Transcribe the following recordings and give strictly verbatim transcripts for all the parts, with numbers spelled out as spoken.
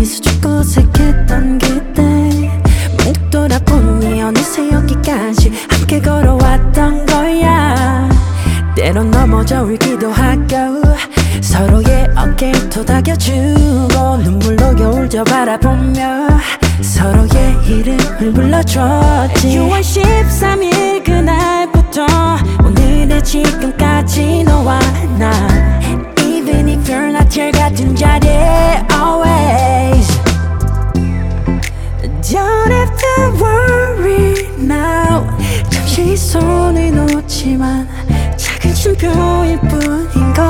미소 짓고 어색했던 그때 문득 돌아보니 어느새 여기까지 함께 걸어왔던 거야. 때론 넘어져 울기도 하고 서로의 어깨에 토닥여주고 눈물로 겨울 저 바라보며 서로의 이름을 불러줬지. 유월 십삼일 그날부터 오늘의 지금까지 너와 나 Even if you're not here 같은 자리에 always Don't have to worry now. 잠시 손을 놓지만 작은 쉼표일 뿐인걸.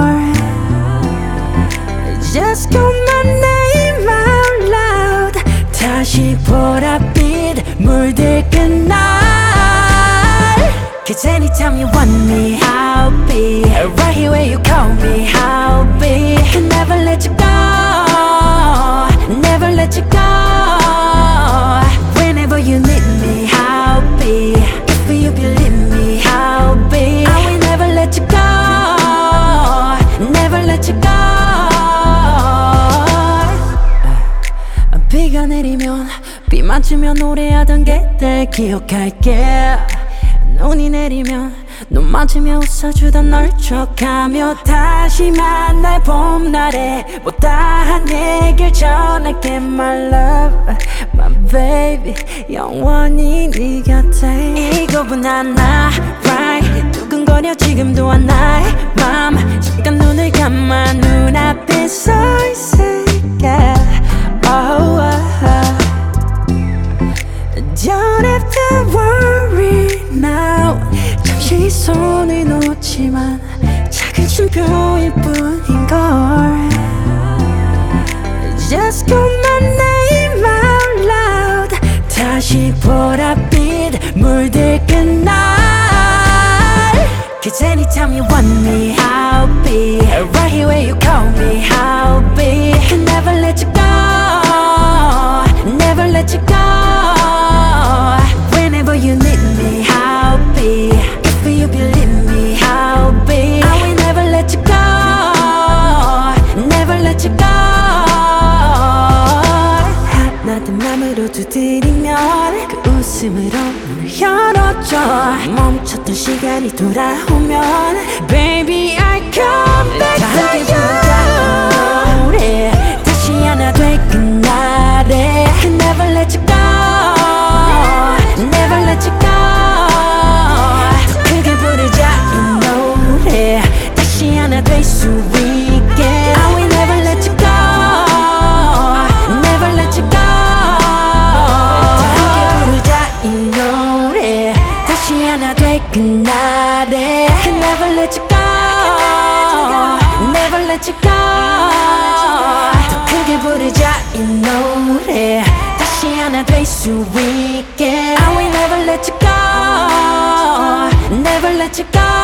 Just call my name out loud. 다시 보랏빛 물들 그날. Cause anytime you want me I'll be right here where you call me. I'll be Can never let you go. Never let you go. Whenever you need me I'll be. If you believe me I'll be. I will never let you go. Never let you go. 비가 내리면 비 맞으며 노래하던 그때 기억할게. 눈이 내리면 눈 맞으며 웃어주던 널 척하며 다시 만날 봄날에 못다한 얘길 전할게. My love, my baby 영원히 네 곁에. 이거분 하나 right 두근거려 지금도 하나의 맘. 잠깐 눈을 감아 눈앞에 서 있을게. Oh, oh. Don't have to worry now. 잠시 손을 놓지만 작은 쉼표일 뿐인걸. Just call my name out loud. 다시 보랏빛 물들 그날. Cause anytime you want me I'll be right here where you call me. I'll be Can never let you go. Never let you go. Whenever you need me I'll be. If you believe me I'll be. I will never let you go. Never let you go. 하나된 맘으로 두드리면 그 웃음으로 문을 열어줘. 멈췄던 시간이 돌아오면 Baby I come back to you. 노래 다시 하나 될 그날에 Can never let you go. Never let you go. 더 크게 부르자 이 노래 다시 하나 될 수 있게. I will never let you go. Never let you go. 더 크게 부르자 이 노래 다시 하나 될 그날에 Can never let you go. Never let you go. 더 크게 부르자 이 노래 다시 하나 될 수 있게. I will never let you go. Never let you go.